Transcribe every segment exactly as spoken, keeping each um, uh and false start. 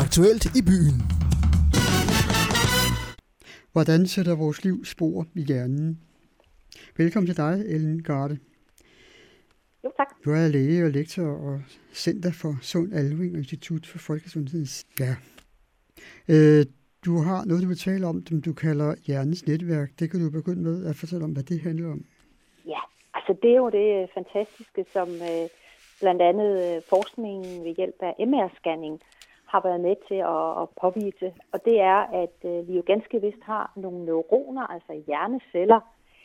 aktuelt i byen. Hvordan sætter vores liv spor i hjernen? Velkommen til dig, Ellen Garde. Jo, tak. Du er læge og lektor og Center for Sund Aldring og Institut for Folkesundhedens. Ja. Øh, du har noget, du vil tale om, som du kalder hjernens netværk. Det kan du begynde med at fortælle om, hvad det handler om. Ja, altså det er jo det fantastiske, som øh, blandt andet øh, forskningen ved hjælp af M R-scanning har været med til at, at påvise. Og det er, at øh, vi jo ganske vist har nogle neuroner, altså hjerneceller,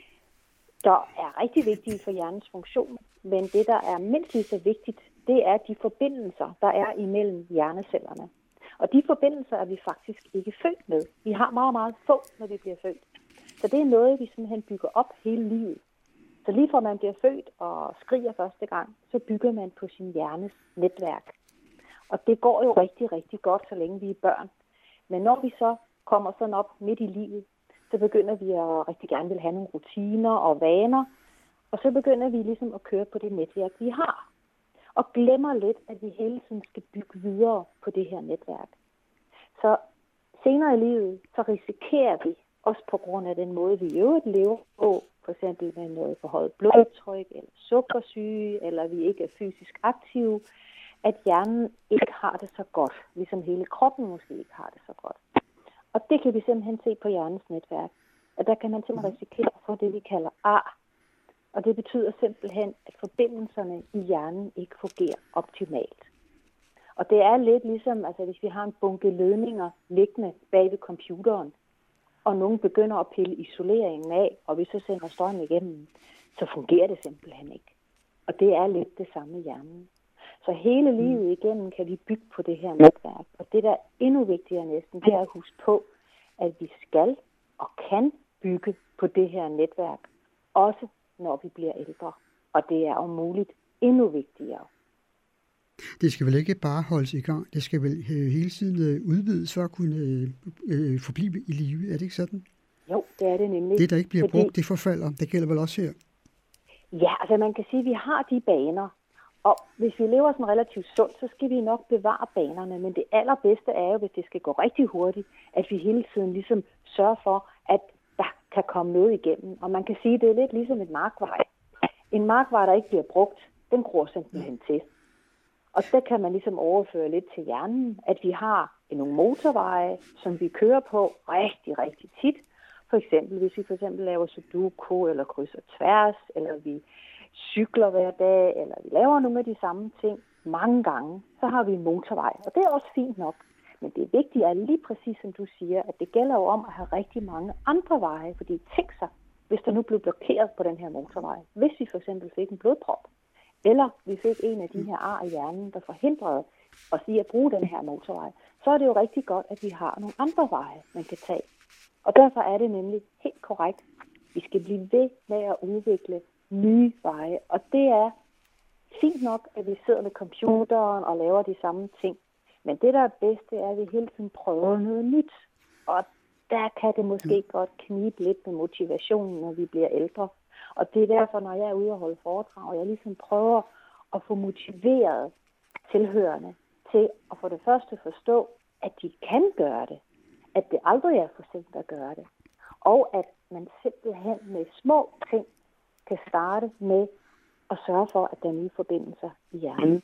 der er rigtig vigtige for hjernens funktion. Men det, der er mindst lige så vigtigt, det er de forbindelser, der er imellem hjernecellerne. Og de forbindelser er vi faktisk ikke født med. Vi har meget, meget få, når vi bliver født. Så det er noget, vi simpelthen bygger op hele livet. Så lige fra man bliver født og skriger første gang, så bygger man på sin hjernes netværk. Og det går jo rigtig, rigtig godt, så længe vi er børn. Men når vi så kommer sådan op midt i livet, så begynder vi at rigtig gerne vil have nogle rutiner og vaner. Og så begynder vi ligesom at køre på det netværk, vi har. Og glemmer lidt, at vi hele tiden skal bygge videre på det her netværk. Så senere i livet, så risikerer vi, også på grund af den måde, vi i øvrigt lever på, for eksempel med noget forhøjet blodtryk, eller sukkersyge, eller vi ikke er fysisk aktive, at hjernen ikke har det så godt, ligesom hele kroppen måske ikke har det så godt. Og det kan vi simpelthen se på hjernens netværk. Og der kan man simpelthen risikere at få det, vi kalder ar. Og det betyder simpelthen, at forbindelserne i hjernen ikke fungerer optimalt. Og det er lidt ligesom, altså hvis vi har en bunke ledninger liggende bag ved computeren, og nogen begynder at pille isoleringen af, og vi så sender strøm igennem, så fungerer det simpelthen ikke. Og det er lidt det samme i hjernen. Så hele livet igennem kan vi bygge på det her netværk. Og det, der er endnu vigtigere næsten, det er at huske på, at vi skal og kan bygge på det her netværk, også når vi bliver ældre. Og det er om muligt endnu vigtigere. Det skal vel ikke bare holdes i gang. Det skal vel hele tiden udvides for at kunne øh, forblive i live. Er det ikke sådan? Jo, det er det nemlig. Det, der ikke bliver Fordi... brugt, det forfalder. Det gælder vel også her? Ja, altså man kan sige, at vi har de baner. Og hvis vi lever sådan relativt sundt, så skal vi nok bevare banerne. Men det allerbedste er jo, hvis det skal gå rigtig hurtigt, at vi hele tiden ligesom sørger for, at der kan komme noget igennem. Og man kan sige, at det er lidt ligesom et markvej. En markvej, der ikke bliver brugt, den gror simpelthen til. Og der kan man ligesom overføre lidt til hjernen, at vi har nogle motorveje, som vi kører på rigtig, rigtig tit. For eksempel, hvis vi for eksempel laver sudoku, eller krydser tværs, eller vi cykler hver dag, eller vi laver nogle af de samme ting mange gange, så har vi en motorvej. Og det er også fint nok. Men det vigtige er lige præcis, som du siger, at det gælder jo om at have rigtig mange andre veje. Fordi tænk sig, hvis der nu blev blokeret på den her motorvej. Hvis vi for eksempel fik en blodprop, eller vi fik en af de her ar i hjernen, der forhindrede os i at bruge den her motorvej, så er det jo rigtig godt, at vi har nogle andre veje, man kan tage. Og derfor er det nemlig helt korrekt. Vi skal blive ved med at udvikle nye veje. Og det er fint nok, at vi sidder med computeren og laver de samme ting. Men det, der er bedst, det er, at vi hele tiden prøver noget nyt. Og der kan det måske godt knibe lidt med motivationen, når vi bliver ældre. Og det er derfor, når jeg er ude og holde foredrag, og jeg ligesom prøver at få motiveret tilhørende til at for det første forstå, at de kan gøre det. At det aldrig er for sent at gøre det. Og at man simpelthen med små ting kan starte med at sørge for, at der er nye forbindelser i hjernen.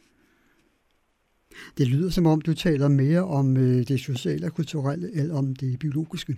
Det lyder som om, du taler mere om det sociale og kulturelle, eller om det biologiske.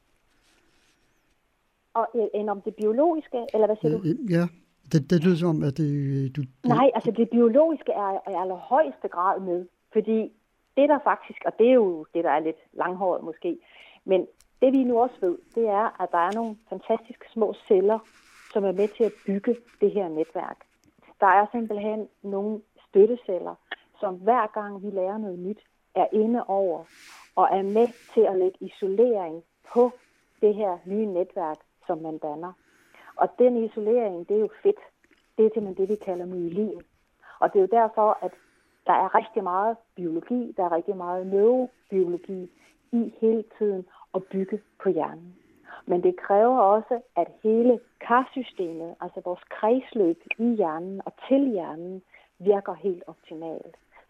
Og, end om det biologiske, eller hvad siger du? Ja, det, det lyder som om, at det... Du, det... Nej, altså det biologiske er i allerhøjeste grad med, fordi det der faktisk, og det er jo det, der er lidt langhåret måske, men det vi nu også ved, det er, at der er nogle fantastiske små celler, som er med til at bygge det her netværk. Der er simpelthen nogle støtteceller, som hver gang vi lærer noget nyt, er inde over og er med til at lægge isolering på det her nye netværk, som man danner. Og den isolering, det er jo fedt. Det er simpelthen det, vi kalder myelin. Og det er jo derfor, at der er rigtig meget biologi, der er rigtig meget neurobiologi i hele tiden at bygge på hjernen. Men det kræver også, at hele karsystemet, altså vores kredsløb i hjernen og til hjernen, virker helt optimalt. Så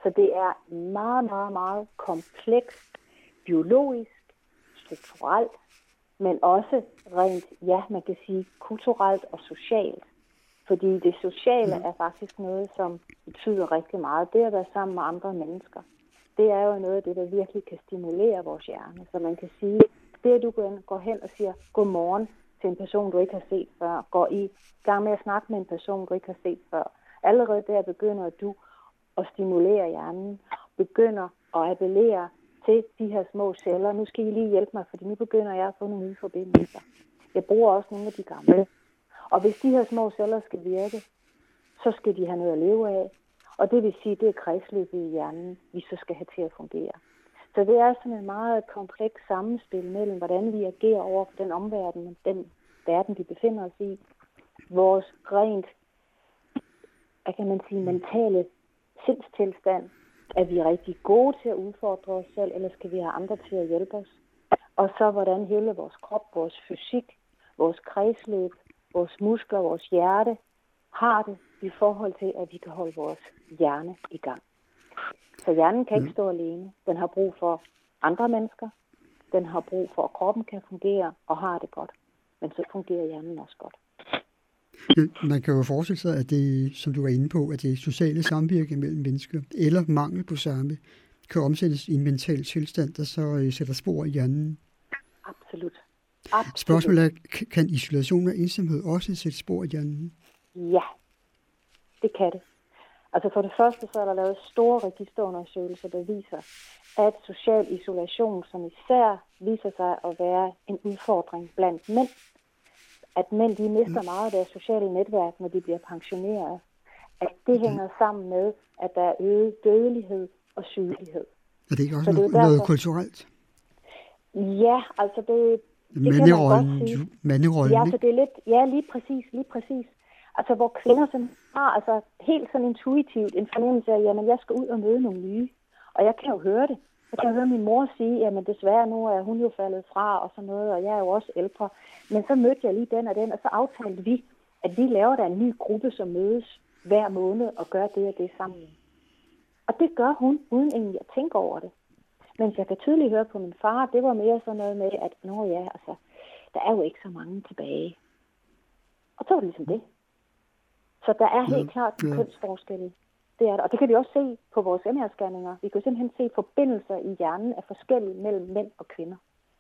Så det er meget, meget, meget komplekst, biologisk, strukturelt, men også rent, ja, man kan sige, kulturelt og socialt. Fordi det sociale er faktisk noget, som betyder rigtig meget. Det at være sammen med andre mennesker, det er jo noget af det, der virkelig kan stimulere vores hjerne. Så man kan sige, det at du går hen og siger godmorgen til en person, du ikke har set før, går i gang med at snakke med en person, du ikke har set før. Allerede der begynder du at stimulere hjernen, begynder at appellere til de her små celler. Nu skal I lige hjælpe mig, fordi nu begynder jeg at få nogle nye forbindelser. Jeg bruger også nogle af de gamle. Og hvis de her små celler skal virke, så skal de have noget at leve af. Og det vil sige, det er kredsløbet i hjernen, vi så skal have til at fungere. Så det er sådan en meget kompleks sammenspil mellem, hvordan vi agerer over for den omverden, den verden, vi befinder os i. Vores rent, hvad kan man sige, mentale sindstilstand. Er vi rigtig gode til at udfordre os selv, eller skal vi have andre til at hjælpe os? Og så hvordan hele vores krop, vores fysik, vores kredsløb, vores muskler, vores hjerte har det i forhold til, at vi kan holde vores hjerne i gang. Så hjernen kan ikke stå alene. Den har brug for andre mennesker. Den har brug for, at kroppen kan fungere og har det godt. Men så fungerer hjernen også godt. Man kan jo forestille sig, at det, som du var inde på, at det sociale samvirke mellem mennesker, eller mangel på samme, kan omsættes i en mental tilstand, der så sætter spor i hjernen. Absolut. Absolut. Spørgsmålet er, kan isolation og ensomhed også sætte spor i hjernen? Ja, det kan det. Altså for det første, så er der lavet store registerundersøgelser, der viser, at social isolation, som især viser sig at være en udfordring blandt mænd, at mænd de mister meget af deres sociale netværk, når de bliver pensioneret, at det hænger sammen med, at der er øget dødelighed og sygelighed. Er det ikke også noget, derfor... noget kulturelt? Ja, altså det, det manderollen, kan man godt sige. Manderollen, ja, så det er lidt, ja, lige præcis, lige præcis. Altså hvor kvinder som har altså, helt sådan intuitivt en fornemmelse af, jamen jeg skal ud og møde nogle nye. Og jeg kan jo høre det. Jeg kan høre min mor sige, jamen desværre nu er hun jo faldet fra og sådan noget, og jeg er jo også ældre. Men så mødte jeg lige den og den, og så aftalte vi, at vi laver der en ny gruppe, som mødes hver måned og gør det og det sammen. Og det gør hun, uden egentlig at tænke over det. Men jeg kan tydeligt høre på min far, det var mere sådan noget med, at nå ja, altså, der er jo ikke så mange tilbage. Og så var det ligesom det. Så der er helt ja, klart en ja. kønsforskel. Det er der. Og det kan vi også se på vores M R-scanninger. Vi kan simpelthen se forbindelser i hjernen af forskellige mellem mænd og kvinder.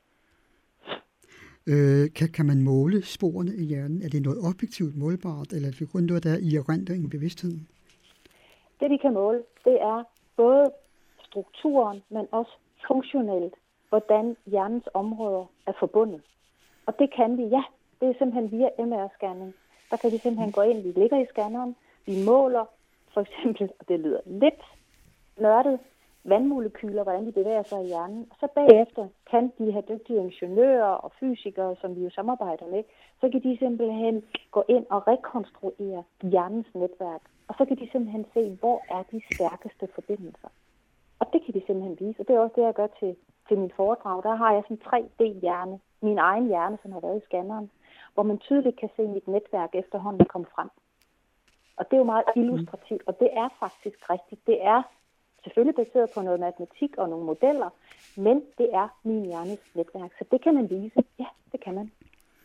Øh, kan, kan man måle sporene i hjernen? Er det noget objektivt målbart, eller er det kun noget, der er i erindringen, bevidstheden? Det vi kan måle, det er både strukturen, men også funktionelt, hvordan hjernens områder er forbundet. Og det kan vi, ja, det er simpelthen via M R-scanning. Der kan vi simpelthen gå ind, vi ligger i scanneren, vi måler for eksempel, og det lyder lidt nørdet, vandmolekyler, hvordan de bevæger sig i hjernen. Og så bagefter kan de her dygtige ingeniører og fysikere, som vi jo samarbejder med, så kan de simpelthen gå ind og rekonstruere hjernens netværk. Og så kan de simpelthen se, hvor er de stærkeste forbindelser. Og det kan de simpelthen vise. Og det er også det, jeg gør til, til min foredrag. Der har jeg sådan en tre D-hjerne, min egen hjerne, som har været i scanneren, hvor man tydeligt kan se mit netværk efterhånden komme frem. Og det er jo meget illustrativt, og det er faktisk rigtigt. Det er selvfølgelig baseret på noget matematik og nogle modeller, men det er min hjernes netværk, så det kan man vise. Ja, det kan man.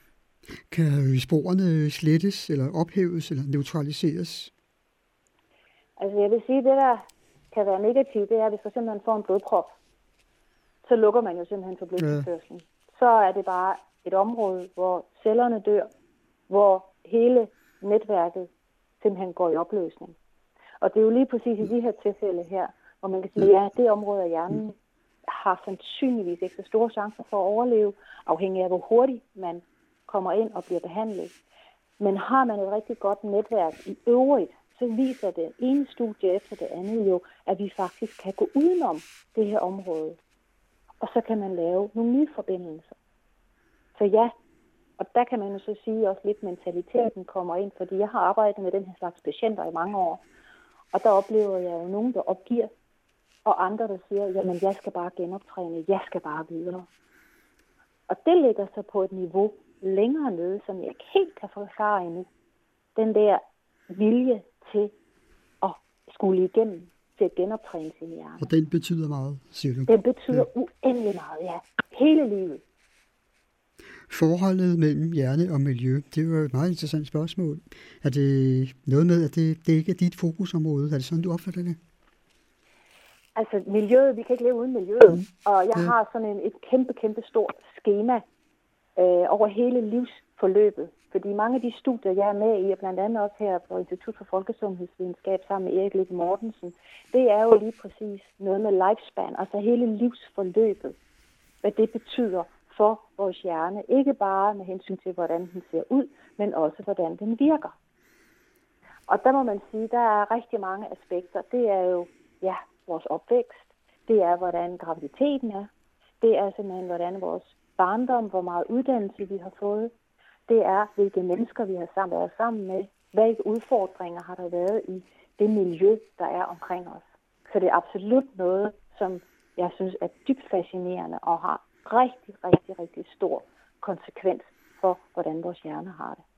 Kan sporene slettes, eller ophæves, eller neutraliseres? Altså jeg vil sige, det der kan være negativt, det er, hvis man simpelthen får en blodprop, så lukker man jo simpelthen for blodtilførslen. Ja. Så er det bare et område, hvor cellerne dør, hvor hele netværket simpelthen går i opløsning. Og det er jo lige præcis i de her tilfælde her, hvor man kan sige, at ja, det område af hjernen har sandsynligvis ikke så store chancer for at overleve, afhængig af hvor hurtigt man kommer ind og bliver behandlet. Men har man et rigtig godt netværk i øvrigt, så viser det ene studie efter det andet jo, at vi faktisk kan gå udenom det her område. Og så kan man lave nogle nye forbindelser. Så ja, og der kan man jo så sige også lidt, mentaliteten kommer ind, fordi jeg har arbejdet med den her slags patienter i mange år. Og der oplever jeg jo nogen, der opgiver, og andre, der siger, jamen jeg skal bare genoptræne, jeg skal bare videre. Og det ligger så på et niveau længere nede, som jeg ikke helt kan forklare endnu. Den der vilje til at skulle igennem til at genoptræne sin hjerne. Og den betyder meget, siger du? Den betyder ja. uendelig meget, ja. Hele livet. Forholdet mellem hjerne og miljø, det er jo et meget interessant spørgsmål. Er det noget med, at det, det ikke er dit fokusområde? Er det sådan, du opfatter det? Altså miljøet, vi kan ikke leve uden miljøet. Mm. Og jeg ja. har sådan en, et kæmpe, kæmpe stort schema øh, over hele livsforløbet. Fordi mange af de studier, jeg er med i, og blandt andet også her på Institut for Folkesundhedsvidenskab sammen med Erik Lykke Mortensen, det er jo lige præcis noget med lifespan, altså hele livsforløbet. Hvad det betyder for vores hjerne. Ikke bare med hensyn til, hvordan den ser ud, men også, hvordan den virker. Og der må man sige, der er rigtig mange aspekter. Det er jo, ja, vores opvækst. Det er, hvordan graviditeten er. Det er simpelthen, hvordan vores barndom, hvor meget uddannelse vi har fået. Det er, hvilke mennesker vi har sammen, været sammen med. Hvilke udfordringer har der været i det miljø, der er omkring os. Så det er absolut noget, som jeg synes er dybt fascinerende og har rigtig, rigtig, rigtig stor konsekvens for, hvordan vores hjerne har det.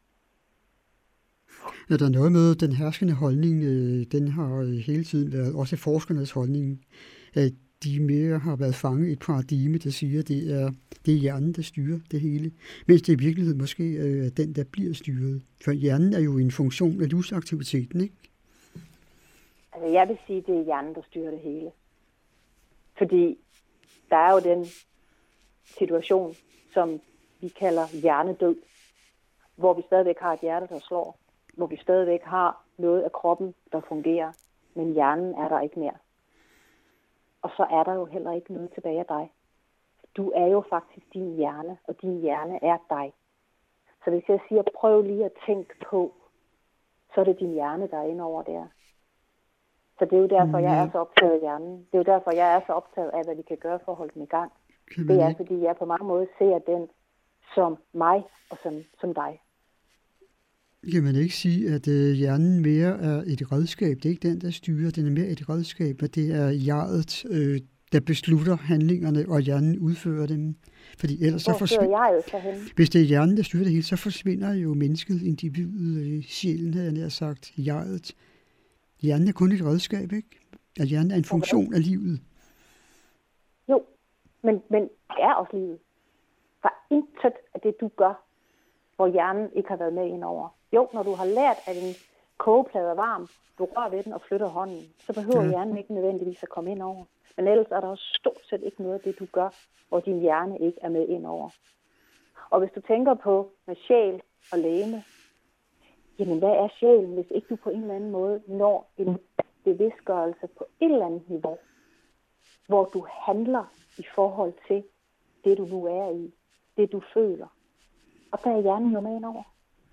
Er der noget med den herskende holdning, den har hele tiden været, også forskernes holdning, at de mere har været fanget i et paradigme, der siger, at det er, det er hjernen, der styrer det hele, mens det i virkeligheden måske er den, der bliver styret. For hjernen er jo en funktion af livsaktiviteten, ikke? Altså, jeg vil sige, at det er hjernen, der styrer det hele. Fordi der er jo den situation, som vi kalder hjernedød, hvor vi stadigvæk har et hjerte, der slår, hvor vi stadigvæk har noget af kroppen, der fungerer, men hjernen er der ikke mere. Og så er der jo heller ikke noget tilbage af dig. Du er jo faktisk din hjerne, og din hjerne er dig. Så hvis jeg siger, prøv lige at tænke på, så er det din hjerne, der er inde over der. Så det er jo derfor, jeg er så optaget af hjernen. Det er jo derfor, jeg er så optaget af, hvad vi kan gøre for at holde den i gang. Det er, fordi jeg på mange måder ser den som mig og som, som dig. Kan man ikke sige, at uh, hjernen mere er et redskab? Det er ikke den, der styrer. Den er mere et redskab, og det er jeget, øh, der beslutter handlingerne, og hjernen udfører dem. Fordi ellers Hvor så forsvinder jeget så hen? Hvis det er hjernen, der styrer det hele, så forsvinder jo mennesket, individet, øh, sjælen, havde jeg nær sagt, jeget. Hjernen er kun et redskab, ikke? At hjernen er en funktion af livet. Jo, men, men det er også livet. For intet af det, du gør, hvor hjernen ikke har været med ind over. Jo, når du har lært, at en kogeplade er varm, du rører ved den og flytter hånden, så behøver ja. hjernen ikke nødvendigvis at komme ind over. Men ellers er der også stort set ikke noget af det, du gør, hvor din hjerne ikke er med ind over. Og hvis du tænker på med sjæl og legeme, jamen hvad er sjælen, hvis ikke du på en eller anden måde når en bevidstgørelse på et eller andet niveau, hvor du handler i forhold til det, du nu er i, det du føler. Og der er hjernen jo med ind over.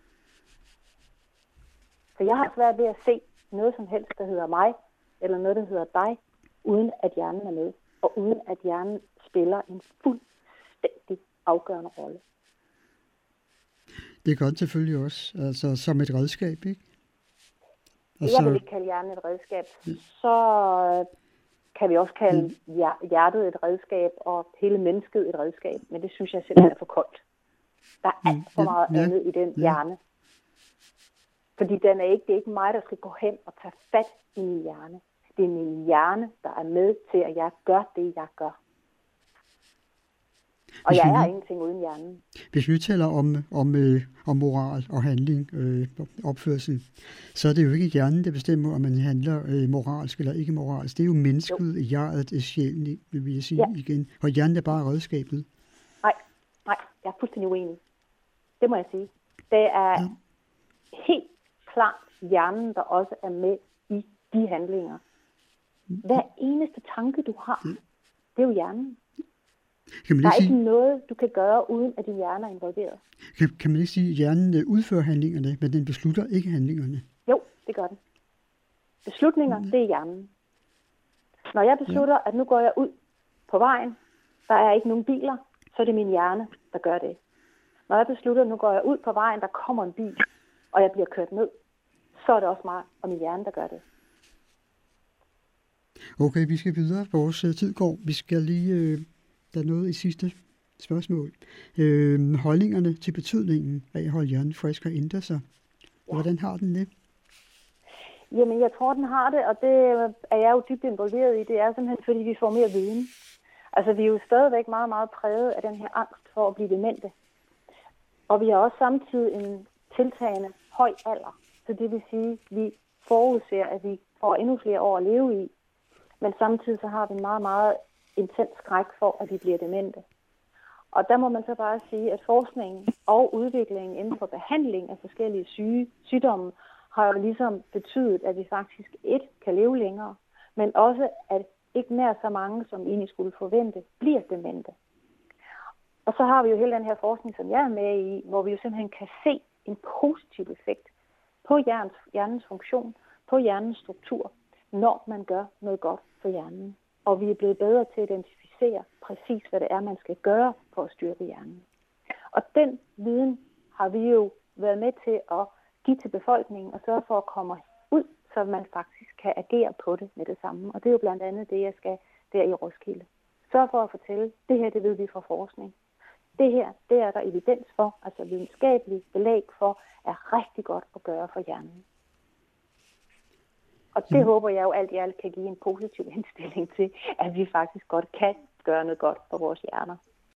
Så jeg har svært ved at se noget som helst, der hedder mig, eller noget, der hedder dig, uden at hjernen er med, og uden at hjernen spiller en fuldstændig afgørende rolle. Det gør det selvfølgelig også, altså som et redskab, ikke? Altså, jeg vil ikke kalde hjernen et redskab. Så kan vi også kalde mm. hjertet et redskab, og hele mennesket et redskab, men det synes jeg simpelthen er for koldt. Der er alt for meget ja, ja, andet i den ja. hjerne. Fordi den er ikke, det er ikke mig, der skal gå hen og tage fat i min hjerne. Det er min hjerne, der er med til, at jeg gør det, jeg gør. Og jeg er ingenting uden hjernen. Hvis vi taler om, om, øh, om moral og handling, øh, opførsel, så er det jo ikke hjernen, der bestemmer, om man handler øh, moralsk eller ikke moralsk. Det er jo mennesket, jo. hjertet, sjælen, vil jeg sige ja. igen. Og hjernen er bare redskabet. Nej, nej, jeg er fuldstændig uenig. Det må jeg sige. Det er ja. helt klart hjernen, der også er med i de handlinger. Hver eneste tanke, du har, ja. det er jo hjernen. Kan man der er ikke ikke sige, noget, du kan gøre, uden at din hjerne er involveret. Kan, kan man ikke sige, at hjernen udfører handlingerne, men den beslutter ikke handlingerne? Jo, det gør den. Beslutninger, ja. det er hjernen. Når jeg beslutter, ja. at nu går jeg ud på vejen, der er ikke nogen biler, så er det min hjerne, der gør det. Når jeg beslutter, at nu går jeg ud på vejen, der kommer en bil, og jeg bliver kørt ned, så er det også mig og min hjerne, der gør det. Okay, vi skal videre. Vores tid går. Vi skal lige... Øh, der er noget i sidste spørgsmål. Øh, holdningerne til betydningen af at holde hjernen frisk og ændre sig. Hvordan har den det? Jamen, jeg tror, den har det, og det er jeg jo dybt involveret i. Det er simpelthen, fordi vi får mere viden. Altså, vi er jo stadigvæk meget, meget præget af den her angst for at blive demente. Og vi har også samtidig en tiltagende høj alder. Så det vil sige, at vi forudser, at vi får endnu flere år at leve i. Men samtidig så har vi en meget, meget intens skræk for, at vi bliver demente. Og der må man så bare sige, at forskningen og udviklingen inden for behandling af forskellige syge, sygdomme har jo ligesom betydet, at vi faktisk et kan leve længere, men også at ikke nær så mange, som egentlig skulle forvente, bliver demente. Og så har vi jo hele den her forskning, som jeg er med i, hvor vi jo simpelthen kan se en positiv effekt på hjernens, hjernens funktion, på hjernens struktur, når man gør noget godt for hjernen. Og vi er blevet bedre til at identificere præcis, hvad det er, man skal gøre for at styrke hjernen. Og den viden har vi jo været med til at give til befolkningen og sørge for at komme ud, så man faktisk kan agere på det med det samme. Og det er jo blandt andet det, jeg skal der i Roskilde. Sørg for at fortælle, det her, det ved vi fra forskning. Det her, det er der evidens for, altså videnskabelig belæg for, er rigtig godt at gøre for hjernen. Og det mm. håber jeg jo alt i alt kan give en positiv indstilling til, at vi faktisk godt kan gøre noget godt for vores hjerner.